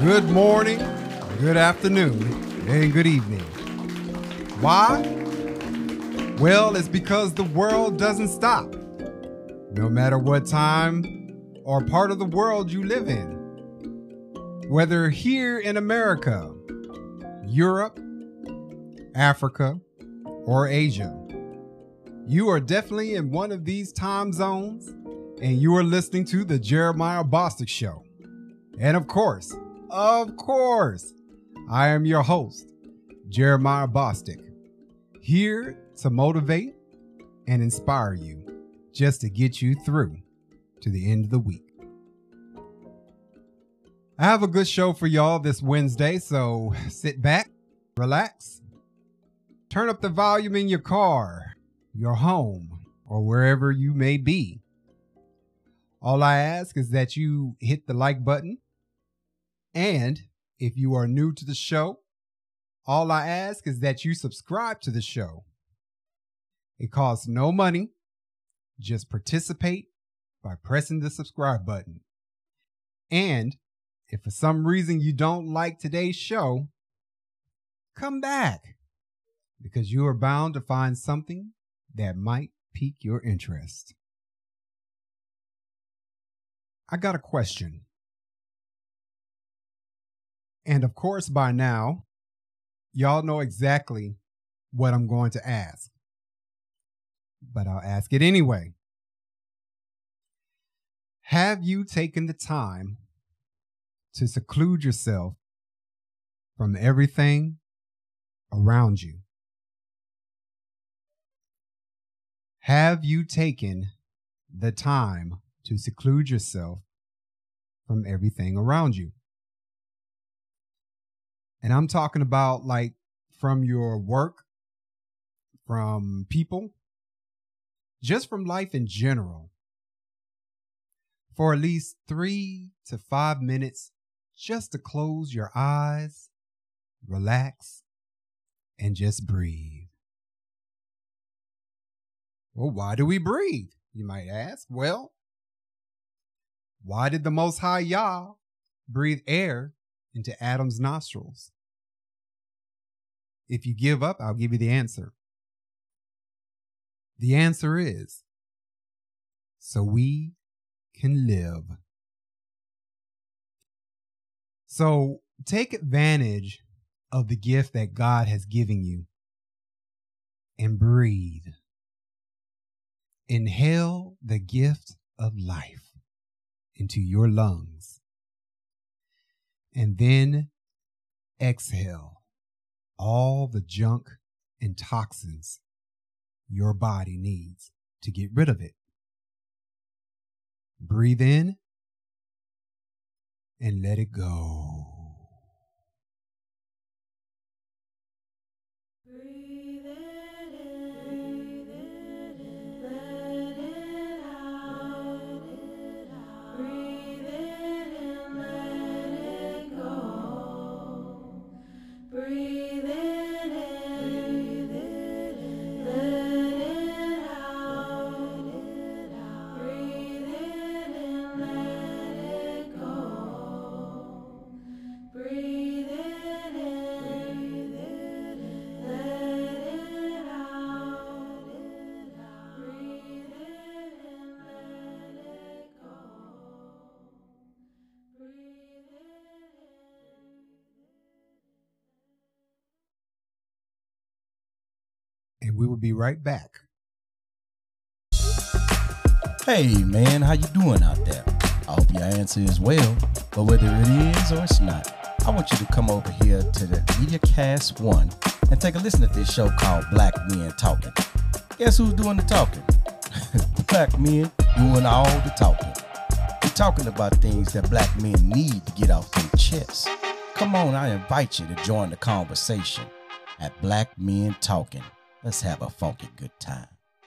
Good morning, good afternoon, and good evening. Why? Well, it's because the world doesn't stop. No matter what time or part of the world you live in. Whether here in America, Europe, Africa, or Asia, you are definitely in one of these time zones, and you are listening to the Jeremiah Bostic Show. And of course, I am your host, Jeremiah Bostic, here to motivate and inspire you just to get you through to the end of the week. I have a good show for y'all this Wednesday, so sit back, relax, turn up the volume in your car, your home, or wherever you may be. All I ask is that you hit the like button. And if you are new to the show, all I ask is that you subscribe to the show. It costs no money. Just participate by pressing the subscribe button. And if for some reason you don't like today's show, come back, because you are bound to find something that might pique your interest. I got a question. And of course, by now, y'all know exactly what I'm going to ask. But I'll ask it anyway. Have you taken the time to seclude yourself from everything around you? Have you taken the time to seclude yourself from everything around you? And I'm talking about like from your work, from people, just from life in general. For at least 3 to 5 minutes, just to close your eyes, relax, and just breathe. Well, why do we breathe? You might ask. Well, why did the Most High Yah breathe air into Adam's nostrils? If you give up, I'll give you the answer. The answer is so we can live. So take advantage of the gift that God has given you and breathe. Inhale the gift of life into your lungs. And then exhale all the junk and toxins your body needs to get rid of it. Breathe in and let it go. Breathe it in, let it out. Breathe it in, let it go. Breathe it in, let it out. Breathe it in, let it go. Breathe it in, let it out. Breathe it in, let it go. Breathe it in. And we will be right back. Hey man, how you doing out there? I hope your answer is well, but whether it is or it's not, I want you to come over here to the MediaCast 1 and take a listen to this show called Black Men Talking. Guess who's doing the talking? Black men doing all the talking. We're talking about things that black men need to get off their chests. Come on, I invite you to join the conversation at Black Men Talking. Let's have a funky good time.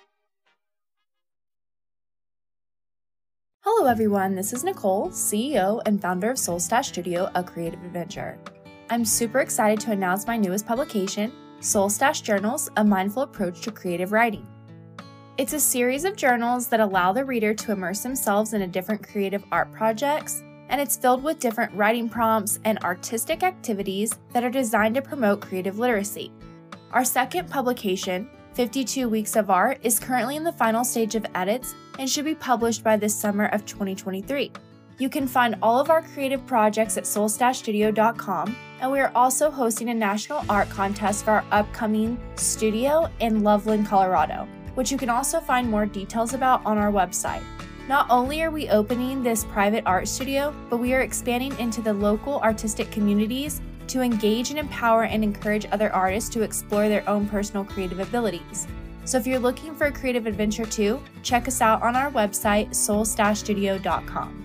Hello everyone, this is Nicole, CEO and founder of Soul Stash Studio, a creative adventure. I'm super excited to announce my newest publication, Soul Stash Journals, a mindful approach to creative writing. It's a series of journals that allow the reader to immerse themselves in different creative art projects, and it's filled with different writing prompts and artistic activities that are designed to promote creative literacy. Our second publication, 52 Weeks of Art, is currently in the final stage of edits and should be published by this summer of 2023. You can find all of our creative projects at soul-studio.com, and we are also hosting a national art contest for our upcoming studio in Loveland, Colorado, which you can also find more details about on our website. Not only are we opening this private art studio, but we are expanding into the local artistic communities to engage and empower and encourage other artists to explore their own personal creative abilities. So if you're looking for a creative adventure too, check us out on our website, soul-studio.com.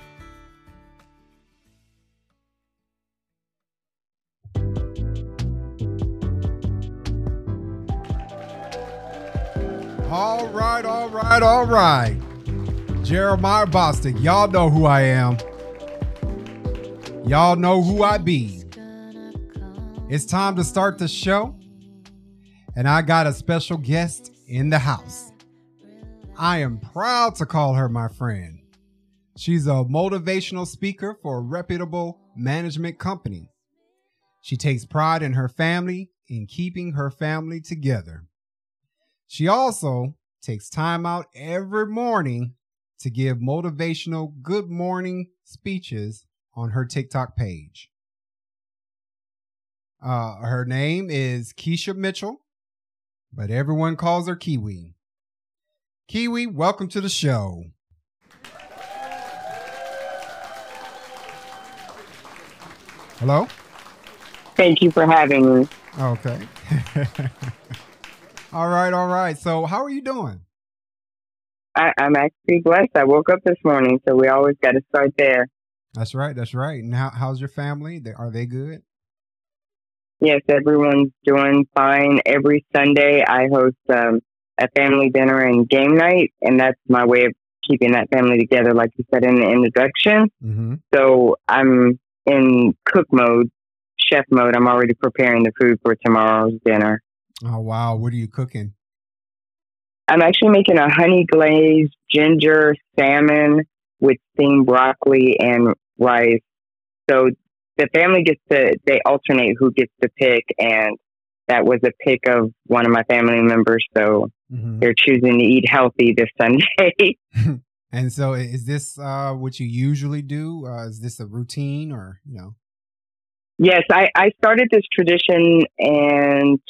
All right. Jeremiah Bostic, y'all know who I am. Y'all know who I be. It's time to start the show, and I got a special guest in the house. I am proud to call her my friend. She's a motivational speaker for a reputable management company. She takes pride in her family and keeping her family together. She also takes time out every morning to give motivational good morning speeches on her TikTok page. Her name is Keisha Mitchell, but everyone calls her Kiwi. Kiwi, welcome to the show. Hello? Thank you for having me. Okay. All right. So how are you doing? I'm actually blessed. I woke up this morning, so we always got to start there. That's right. And how's your family? Are they good? Yes, everyone's doing fine. Every Sunday, I host a family dinner and game night, and that's my way of keeping that family together, like you said in the introduction. Mm-hmm. So I'm in cook mode, chef mode. I'm already preparing the food for tomorrow's dinner. Oh, wow. What are you cooking? I'm actually making a honey glazed ginger salmon with steamed broccoli and rice. So the family they alternate who gets to pick, and that was a pick of one of my family members. So they're choosing to eat healthy this Sunday. And so is this what you usually do? Is this a routine or, Yes, I started this tradition in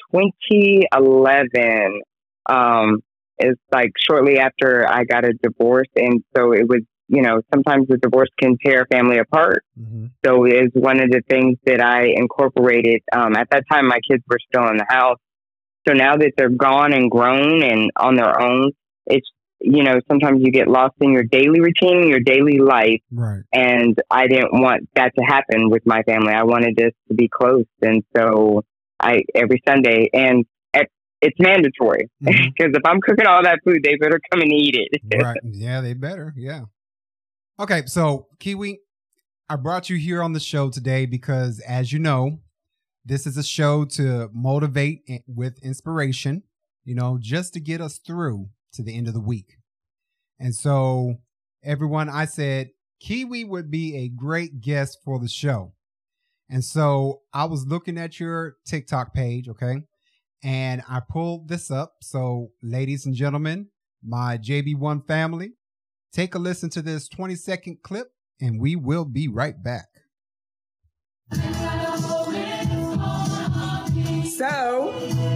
2011. It's like shortly after I got a divorce. And so it was, sometimes the divorce can tear a family apart. Mm-hmm. So it's one of the things that I incorporated. At that time, my kids were still in the house. So now that they're gone and grown and on their own, it's, sometimes you get lost in your daily routine, your daily life. Right. And I didn't want that to happen with my family. I wanted us to be close. And so every Sunday, and it's mandatory because if I'm cooking all that food, they better come and eat it. Right. Yeah, they better. Yeah. Okay. So Kiwi, I brought you here on the show today because, as you know, this is a show to motivate with inspiration, just to get us through to the end of the week. And so everyone, I said Kiwi would be a great guest for the show. And so I was looking at your TikTok page. Okay. And I pulled this up. So ladies and gentlemen, my JB1 family, take a listen to this 20-second clip and we will be right back. So,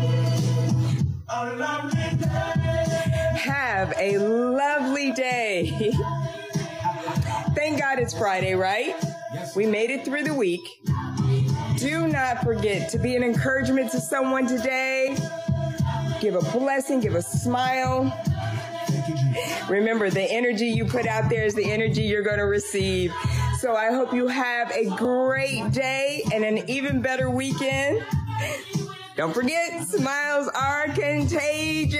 have a lovely day. Thank God it's Friday, right? We made it through the week. Do not forget to be an encouragement to someone today. Give a blessing, give a smile. Remember, the energy you put out there is the energy you're going to receive. So I hope you have a great day and an even better weekend. Don't forget, smiles are contagious.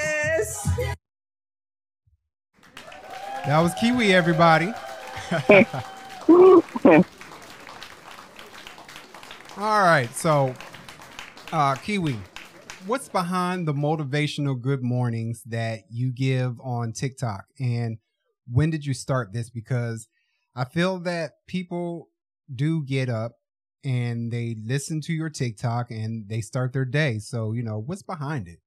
That was Kiwi, everybody. All right. So, Kiwi, what's behind the motivational good mornings that you give on TikTok? And when did you start this? Because I feel that people do get up and they listen to your TikTok and they start their day. So, what's behind it?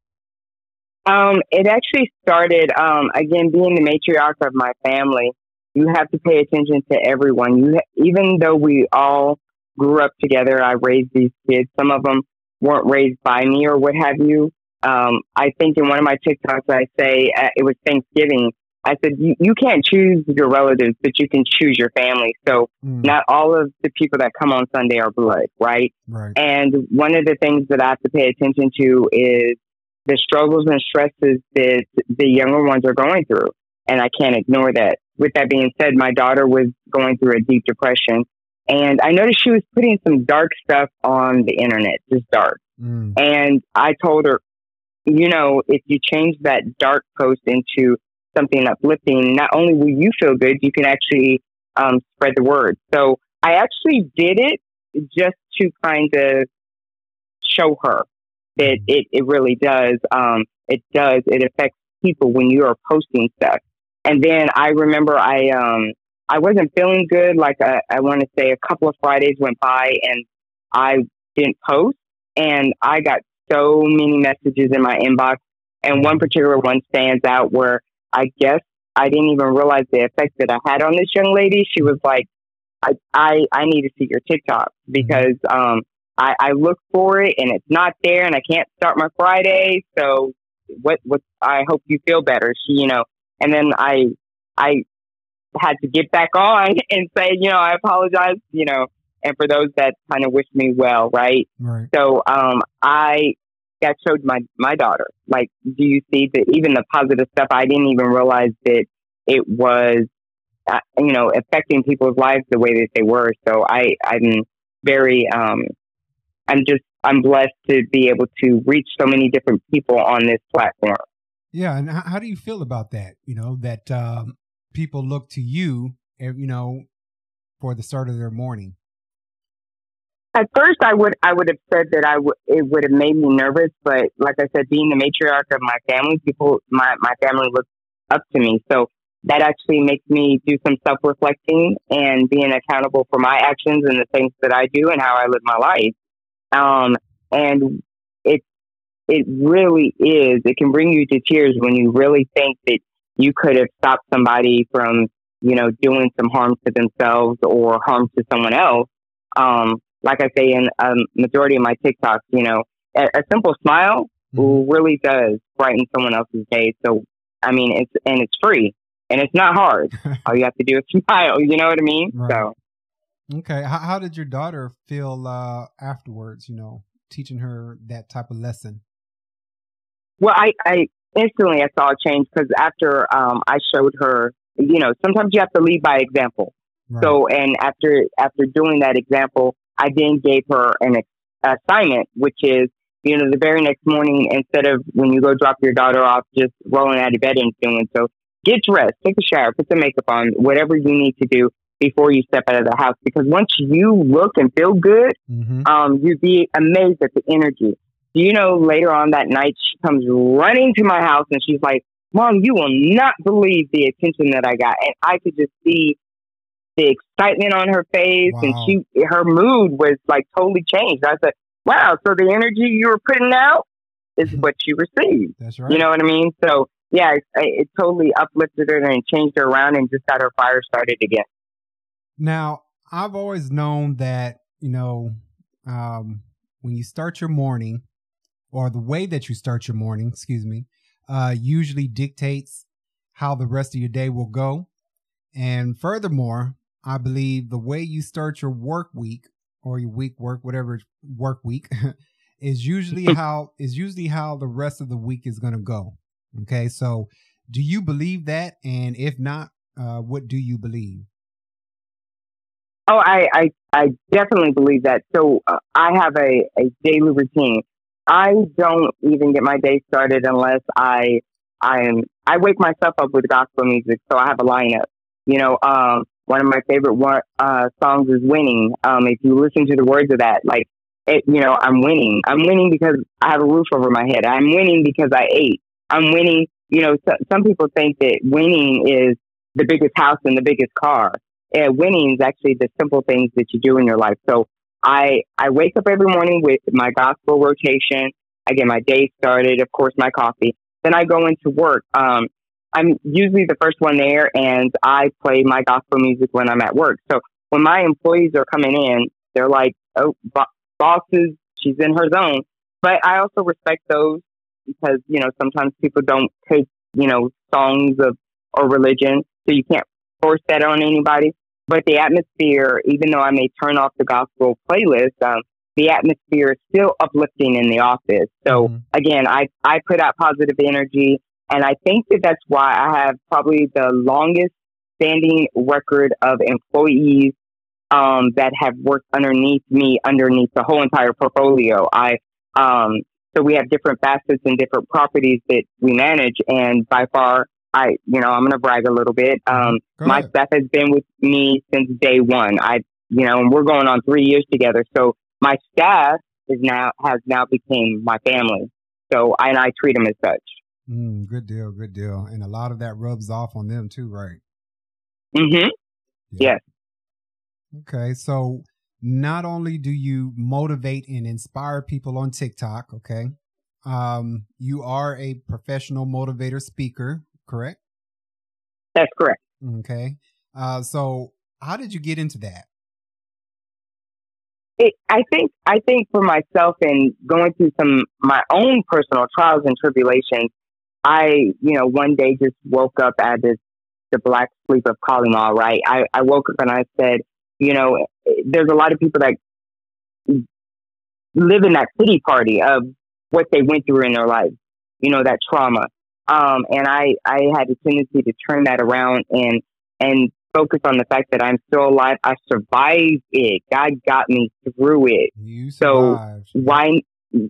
It actually started, again, being the matriarch of my family. You have to pay attention to everyone. Even though we all grew up together, I raised these kids. Some of them weren't raised by me or what have you. I think in one of my TikToks, I say it was Thanksgiving. I said, you can't choose your relatives, but you can choose your family. So not all of the people that come on Sunday are blood, right? Right. And one of the things that I have to pay attention to is the struggles and stresses that the younger ones are going through. And I can't ignore that. With that being said, my daughter was going through a deep depression. And I noticed she was putting some dark stuff on the internet, just dark. And I told her, if you change that dark post into something uplifting, not only will you feel good, you can actually spread the word. So I actually did it just to kind of show her that it really does. It affects people when you are posting stuff. And then I remember I wasn't feeling good. Like I want to say a couple of Fridays went by and I didn't post, and I got so many messages in my inbox. And one particular one stands out where I guess I didn't even realize the effect that I had on this young lady. She was like, I need to see your TikTok because I look for it and it's not there and I can't start my Friday. So what I hope you feel better. And then I had to get back on and say, I apologize, and for those that kind of wish me well. Right. So, I showed my daughter, like, do you see that even the positive stuff, I didn't even realize that it was, affecting people's lives the way that they were. So I'm very, I'm blessed to be able to reach so many different people on this platform. Yeah. And how do you feel about that? That people look to you, for the start of their morning. At first, I would have said that it would have made me nervous, but like I said, being the matriarch of my family, my family looks up to me. So that actually makes me do some self-reflecting and being accountable for my actions and the things that I do and how I live my life. And it really is. It can bring you to tears when you really think that you could have stopped somebody from, doing some harm to themselves or harm to someone else. Like I say in a majority of my TikToks, a simple smile really does brighten someone else's day. So, I mean, it's free and it's not hard. All you have to do is smile. You know what I mean? Right. So, okay. How did your daughter feel afterwards? Teaching her that type of lesson. Well, I instantly I saw a change because after I showed her, sometimes you have to lead by example. Right. So, and after doing that example, I then gave her an assignment, which is, the very next morning, instead of when you go drop your daughter off, just rolling out of bed and doing so, get dressed, take a shower, put some makeup on, whatever you need to do before you step out of the house. Because once you look and feel good, you'd be amazed at the energy. Later on that night, she comes running to my house and she's like, Mom, you will not believe the attention that I got. And I could just see the excitement on her face. Wow. And her mood was like totally changed. I said, wow, so the energy you were putting out is what you received. That's right. You know what I mean? So yeah, it totally uplifted her and changed her around and just got her fire started again. Now, I've always known that, when you start your morning, or the way that you start your morning, usually dictates how the rest of your day will go. And furthermore, I believe the way you start your work week or your week work, whatever work week, is usually how the rest of the week is going to go. Okay. So do you believe that? And if not, what do you believe? Oh, I definitely believe that. So I have a daily routine. I don't even get my day started unless I wake myself up with gospel music. So I have a lineup. One of my favorite songs is "Winning." If you listen to the words of that, I'm winning. I'm winning because I have a roof over my head. I'm winning because I ate. I'm winning. Some people think that winning is the biggest house and the biggest car. winning is actually the simple things that you do in your life. So I wake up every morning with my gospel rotation. I get my day started, of course, my coffee. Then I go into work. I'm usually the first one there, and I play my gospel music when I'm at work. So when my employees are coming in, they're like, oh, boss she's in her zone. But I also respect those because, sometimes people don't take, songs or religion. So you can't force that on anybody. But the atmosphere, even though I may turn off the gospel playlist, the atmosphere is still uplifting in the office. So again, I put out positive energy. And I think that's why I have probably the longest standing record of employees that have worked underneath me, underneath the whole entire portfolio. So we have different facets and different properties that we manage. And by far, I'm going to brag a little bit. My staff has been with me since day one. And we're going on 3 years together. So my staff has now became my family. So I treat them as such. Good deal. Good deal. And a lot of that rubs off on them too, right? Mm-hmm. Yeah. Yes. Okay. So not only do you motivate and inspire people on TikTok, okay, you are a professional motivator speaker, correct? That's correct. Okay. So how did you get into that? I think for myself and going through my own personal trials and tribulations, I, one day just woke up at the black sleep of Kalima, right? I woke up and I said, there's a lot of people that live in that pity party of what they went through in their life, that trauma. And I had a tendency to turn that around and focus on the fact that I'm still alive. I survived it. God got me through it. You survived. So why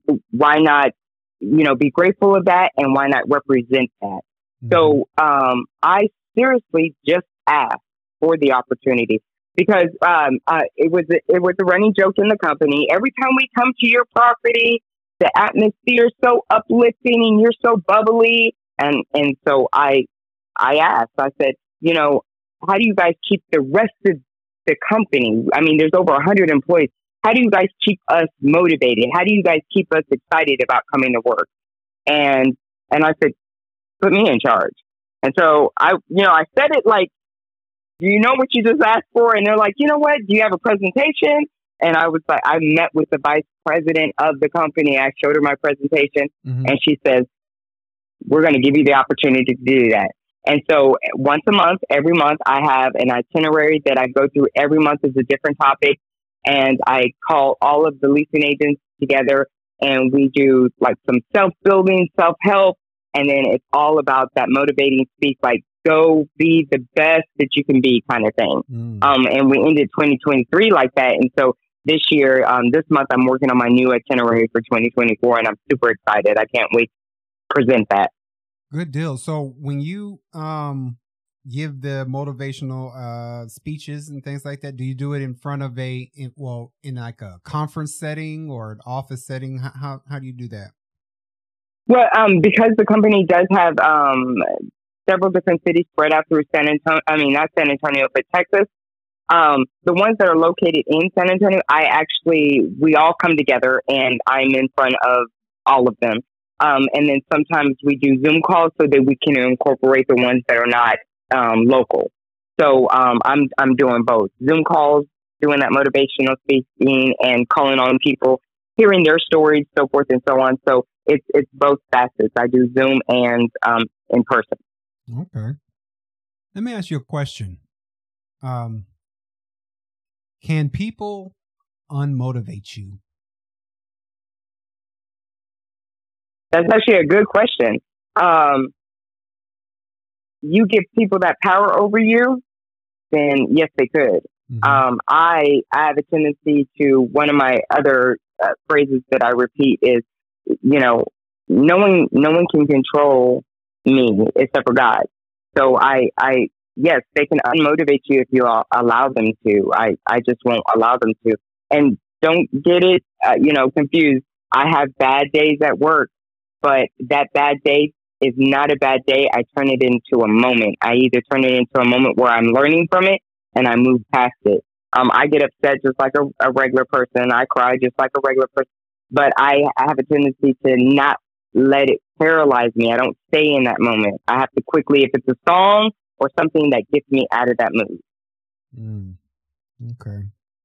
not, be grateful of that, and why not represent that? So I seriously just asked for the opportunity because it was a running joke in the company. Every time we come to your property, the atmosphere is so uplifting and you're so bubbly. And so I asked, I said, how do you guys keep the rest of the company? I mean, there's over 100 employees. How do you guys keep us motivated? How do you guys keep us excited about coming to work? And I said, put me in charge. And so I said it like, do you know what you just asked for? And they're like, you know what? Do you have a presentation? And I was like, I met with the vice president of the company. I showed her my presentation and she says, we're going to give you the opportunity to do that. And so once a month, every month, I have an itinerary that I go through. Every month is a different topic. And I call all of the leasing agents together and we do like some self-building, self-help. And then it's all about that motivating speech, like go be the best that you can be kind of thing. And we ended 2023 like that. And so this year, this month, I'm working on my new itinerary for 2024 and I'm super excited. I can't wait to present that. Good deal. So when you give the motivational speeches and things like that, do you do it in front of in like a conference setting or an office setting? How do you do that? Well, because the company does have several different cities spread out through not San Antonio, but Texas. The ones that are located in San Antonio, we all come together and I'm in front of all of them. And then sometimes we do Zoom calls so that we can incorporate the ones that are not local. So I'm doing both Zoom calls, doing that motivational speaking, and calling on people, hearing their stories, so forth and so on. So it's both facets. I do Zoom and in person. Okay. Let me ask you a question. Can people unmotivate you? That's actually a good question. You give people that power over you, then yes, they could. I have a tendency to, one of my other phrases that I repeat is, no one can control me except for God. So yes, they can unmotivate you if you allow them to. I just won't allow them to. And don't get it, confused. I have bad days at work, but that bad day is not a bad day. I turn it into a moment. I either turn it into a moment where I'm learning from it, and I move past it. I get upset just like a regular person. I cry just like a regular person, but I have a tendency to not let it paralyze me. I don't stay in that moment. I have to quickly, if it's a song or something that gets me out of that mood. Mm. Okay.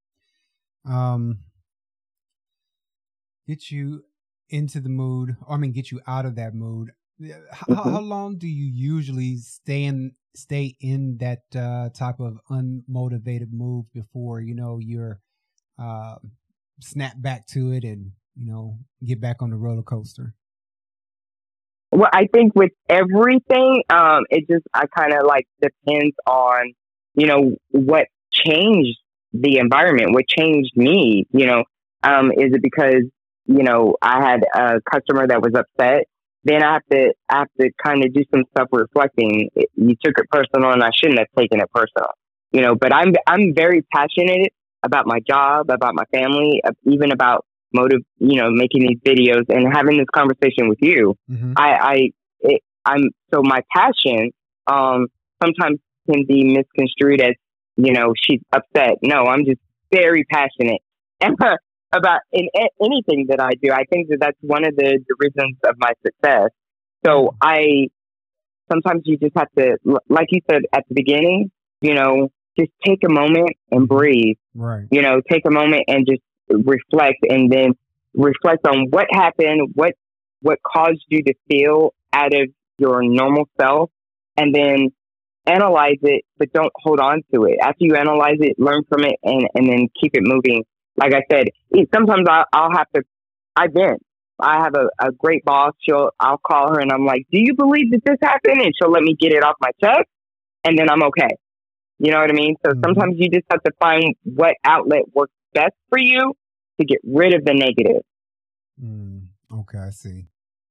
Get you into the mood, or I mean, get you out of that mood. How long do you usually stay in that type of unmotivated mood before you're snap back to it and get back on the roller coaster? Well, I think with everything, it just I kind of like depends on what changed the environment, what changed me. Is it because I had a customer that was upset? Then I have to kind of do some self reflecting. You took it personal, and I shouldn't have taken it personal. But I'm very passionate about my job, about my family, even about making these videos and having this conversation with you. Mm-hmm. So my passion sometimes can be misconstrued as she's upset. No, I'm just very passionate about anything that I do. I think that's one of the reasons of my success. So sometimes you just have to, like you said at the beginning, just take a moment and breathe. Right. Take a moment and just reflect, and then reflect on what happened, what caused you to feel out of your normal self, and then analyze it, but don't hold on to it. After you analyze it, learn from it, and then keep it moving. Like I said, sometimes I'll have to, I have a great boss. I'll call her and I'm like, do you believe that this happened? And she'll let me get it off my chest, and then I'm okay. You know what I mean? So sometimes you just have to find what outlet works best for you to get rid of the negative. Okay, I see.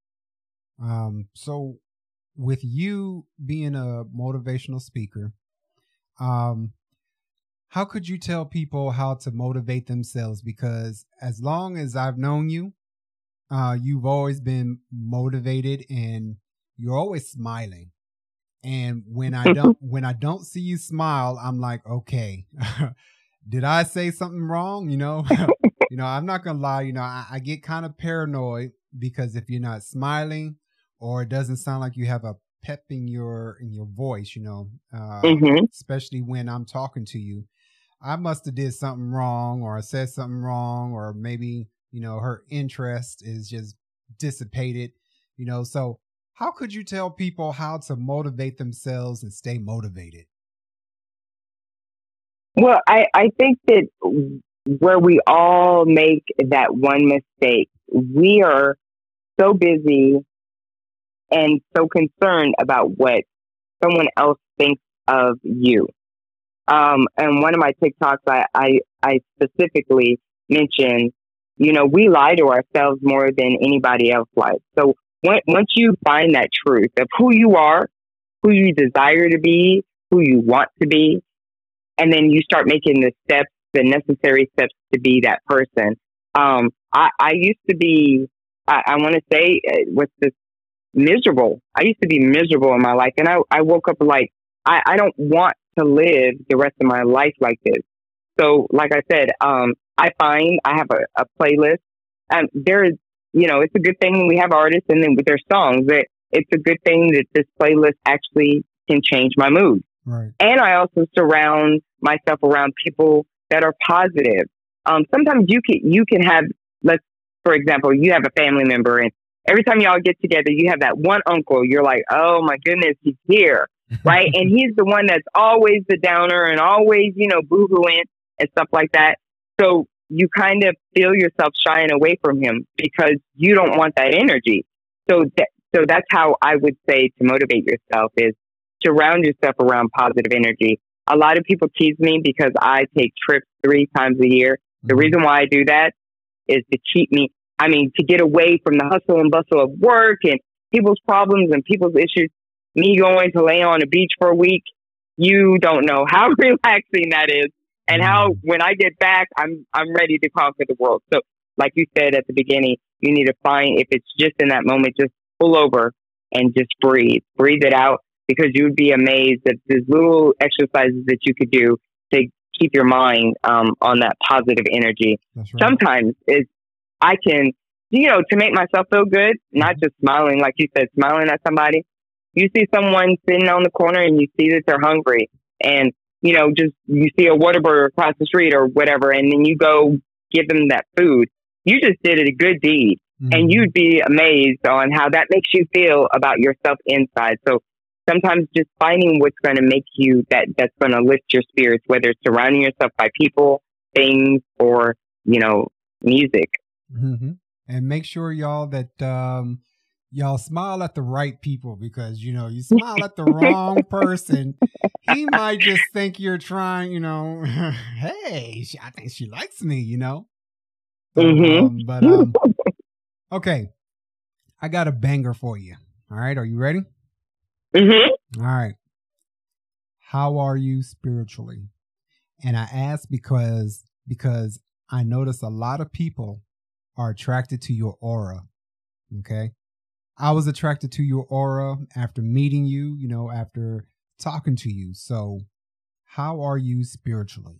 So with you being a motivational speaker, how could you tell people how to motivate themselves? Because as long as I've known you, you've always been motivated and you're always smiling. And when I don't see you smile, I'm like, okay, did I say something wrong? I'm not gonna lie. I get kind of paranoid because if you're not smiling, or it doesn't sound like you have a pep in your voice, especially when I'm talking to you, I must have did something wrong, or I said something wrong, or maybe her interest is just dissipated. So how could you tell people how to motivate themselves and stay motivated? Well, I think that where we all make that one mistake, we are so busy and so concerned about what someone else thinks of you. And one of my TikToks, I specifically mentioned, we lie to ourselves more than anybody else lies. So once you find that truth of who you are, who you desire to be, who you want to be, and then you start making the necessary steps to be that person. I used to be, I want to say, what's this? Miserable. I used to be miserable in my life, and I woke up like, I don't want to live the rest of my life like this. So, like I said, I find I have a playlist. There's, it's a good thing when we have artists and then with their songs. It's a good thing that this playlist actually can change my mood. Right. And I also surround myself around people that are positive. Sometimes you can have, for example, you have a family member, and every time y'all get together, you have that one uncle. You're like, oh my goodness, he's here, right? And he's the one that's always the downer and always, boo-hooing and stuff like that. So you kind of feel yourself shying away from him because you don't want that energy. So that's how I would say to motivate yourself is surround yourself around positive energy. A lot of people tease me because I take trips 3 times a year. The reason why I do that is to keep me, to get away from the hustle and bustle of work and people's problems and people's issues. Me going to lay on a beach for a week, you don't know how relaxing that is, and how when I get back, I'm ready to conquer the world. So, like you said at the beginning, you need to find, if it's just in that moment, just pull over and just breathe it out, because you would be amazed at the little exercises that you could do to keep your mind on that positive energy. That's right. Sometimes I can, to make myself feel good, not just smiling, like you said, smiling at somebody. You see someone sitting on the corner and you see that they're hungry, and just you see a Whataburger across the street or whatever, and then you go give them that food. You just did a good deed, and you'd be amazed on how that makes you feel about yourself inside. So sometimes just finding what's going to make you that's going to lift your spirits, whether it's surrounding yourself by people, things, or music. Mm-hmm. And make sure y'all that y'all smile at the right people, because you smile at the wrong person, he might just think you're trying, hey, I think she likes me, But okay, I got a banger for you. All right, are you ready? Mm-hmm. All right. How are you spiritually? And I ask because I notice a lot of people are attracted to your aura. Okay. I was attracted to your aura after meeting you, after talking to you. So how are you spiritually?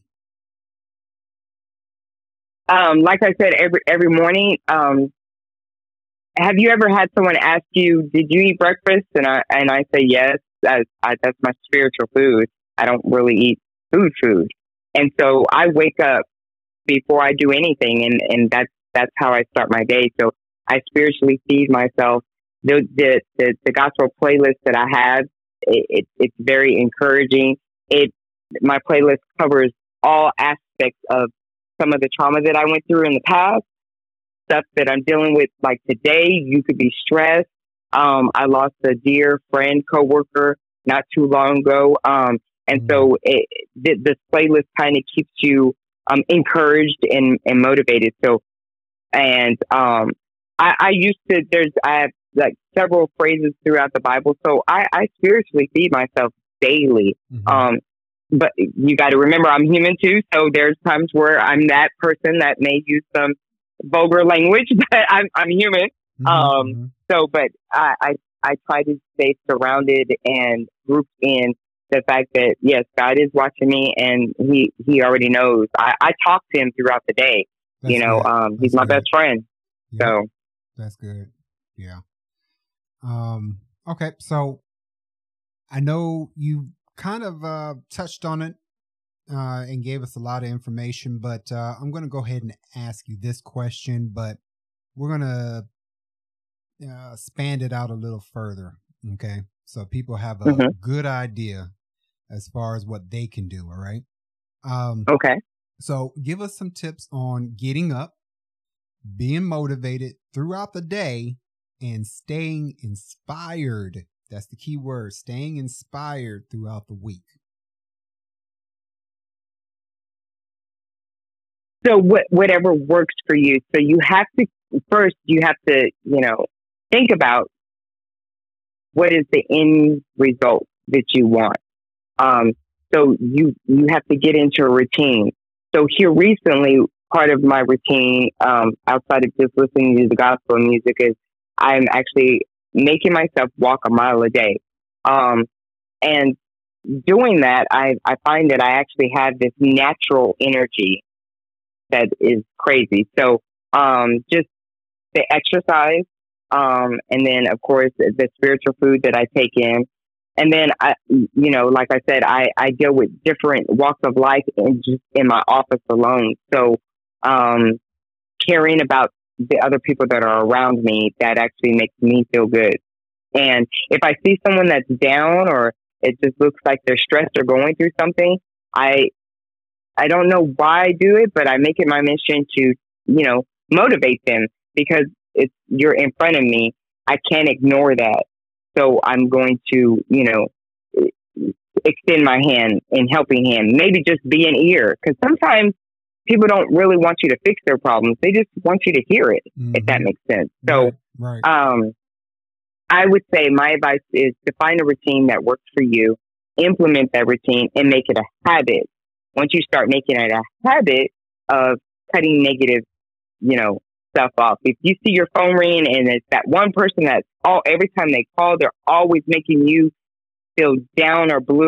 Like I said, every morning, have you ever had someone ask you, did you eat breakfast? And I say, yes, that's my spiritual food. I don't really eat food. And so I wake up before I do anything. And that's how I start my day. So I spiritually feed myself. The gospel playlist that I have, it's very encouraging. My playlist covers all aspects of some of the trauma that I went through in the past, stuff that I'm dealing with, like today. You could be stressed. I lost a dear friend, coworker, not too long ago. And so this playlist kind of keeps you encouraged and motivated. So, and I used to, I have like several phrases throughout the Bible. So I spiritually feed myself daily. Mm-hmm. But you got to remember, I'm human too. So there's times where I'm that person that may use some vulgar language, but I'm human. Mm-hmm. So, but I try to stay surrounded and grouped in the fact that, yes, God is watching me, and he already knows. I talk to him throughout the day. That's good. He's my best friend. Yeah. So that's good. Yeah. Okay. So I know you kind of touched on it and gave us a lot of information, but I'm going to go ahead and ask you this question, but we're going to span it out a little further. Okay. So people have a good idea as far as what they can do. All right. Okay. So give us some tips on getting up, being motivated throughout the day, and staying inspired. That's the key word, staying inspired throughout the week. So whatever works for you. So you have to think about what is the end result that you want. So you have to get into a routine. So here recently, part of my routine, outside of just listening to the gospel music, is I'm actually making myself walk a mile a day. And doing that, I find that I actually have this natural energy that is crazy. So just the exercise, and then of course the spiritual food that I take in. And then like I said, I deal with different walks of life in my office alone. So caring about the other people that are around me, that actually makes me feel good. And if I see someone that's down, or it just looks like they're stressed or going through something, I don't know why I do it, but I make it my mission to, motivate them, because you're in front of me. I can't ignore that. So I'm going to, extend my hand in helping hand, maybe just be an ear. Because sometimes people don't really want you to fix their problems. They just want you to hear it, if that makes sense. So, right. I would say my advice is to find a routine that works for you, implement that routine, and make it a habit. Once you start making it a habit of cutting negative, stuff off. If you see your phone ring and it's that one person every time they call, they're always making you feel down or blue,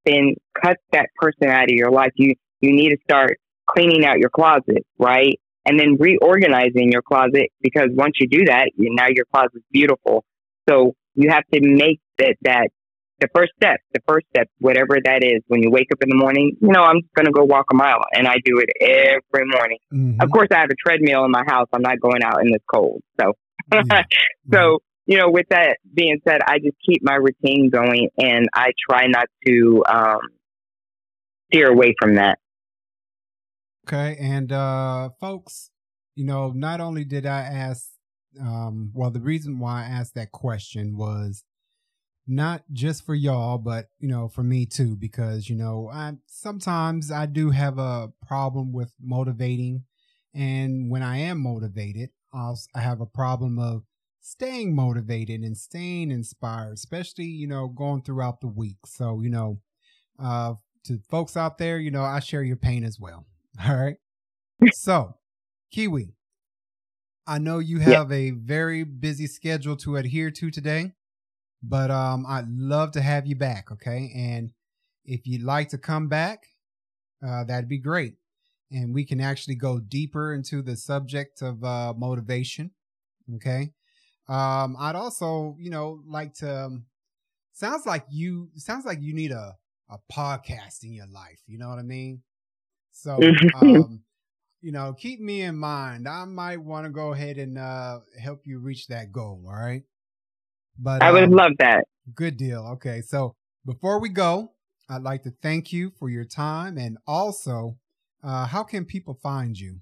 then cut that person out of your life. You need to start cleaning out your closet, right? And then reorganizing your closet, because once you do that, now your closet's beautiful. So you have to make that the first step, whatever that is. When you wake up in the morning, I'm just going to go walk a mile, and I do it every morning. Mm-hmm. Of course, I have a treadmill in my house. I'm not going out in this cold. So, Yeah. so, with that being said, I just keep my routine going, and I try not to steer away from that. Okay. And folks, not only did I ask, the reason why I asked that question was not just for y'all, but, for me too, because, sometimes I do have a problem with motivating. And when I am motivated, I have a problem of staying motivated and staying inspired, especially, going throughout the week. So, to folks out there, I share your pain as well. All right. So, Kiwi, I know you have a very busy schedule to adhere to today, but I'd love to have you back. Okay. And if you'd like to come back, that'd be great. And we can actually go deeper into the subject of motivation. Okay. I'd also, like to, sounds like you need a podcast in your life. You know what I mean? So, keep me in mind. I might want to go ahead and help you reach that goal. All right. But I would love that. Good deal. Okay. So before we go, I'd like to thank you for your time. And also, how can people find you?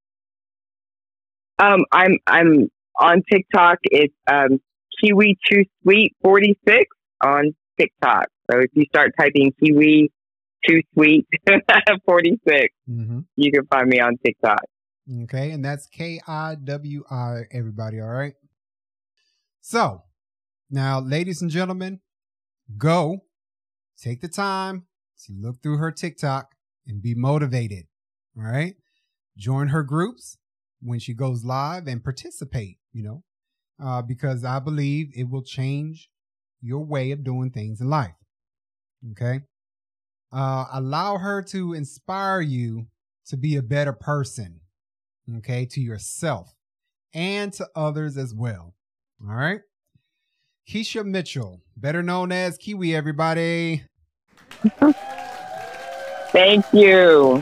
I'm on TikTok. It's Kiwi2Sweet46 on TikTok. So if you start typing Kiwi 2 Sweet 46, you can find me on TikTok. Okay, and that's KIWI, everybody. All right. So now, ladies and gentlemen, go take the time to look through her TikTok and be motivated. All right. Join her groups when she goes live and participate, because I believe it will change your way of doing things in life. Okay. Allow her to inspire you to be a better person, okay, to yourself and to others as well. All right. Keisha Mitchell, better known as Kiwi, everybody. Thank you.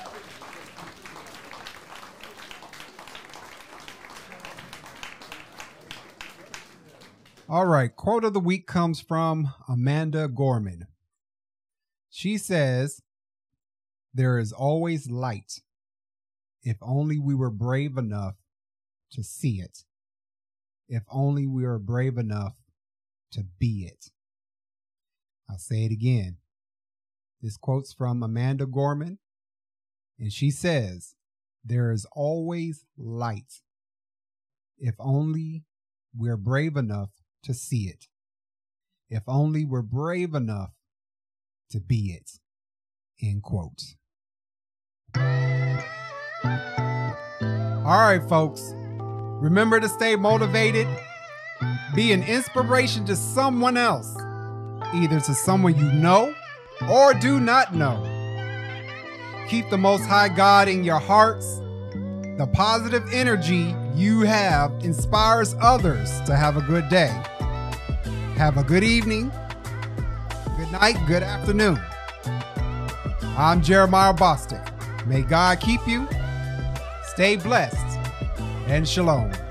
All right. Quote of the week comes from Amanda Gorman. She says, "There is always light if only we were brave enough to see it. If only we were brave enough to be it." I'll say it again. This quote's from Amanda Gorman, and she says, "There is always light if only we're brave enough to see it. If only we're brave enough to be it." End quote. All right, folks. Remember to stay motivated. Be an inspiration to someone else, either to someone you know or do not know. Keep the Most High God in your hearts. The positive energy you have inspires others to have a good day. Have a good evening, good night, good afternoon. I'm Jeremiah Bostic. May God keep you. Stay blessed and shalom.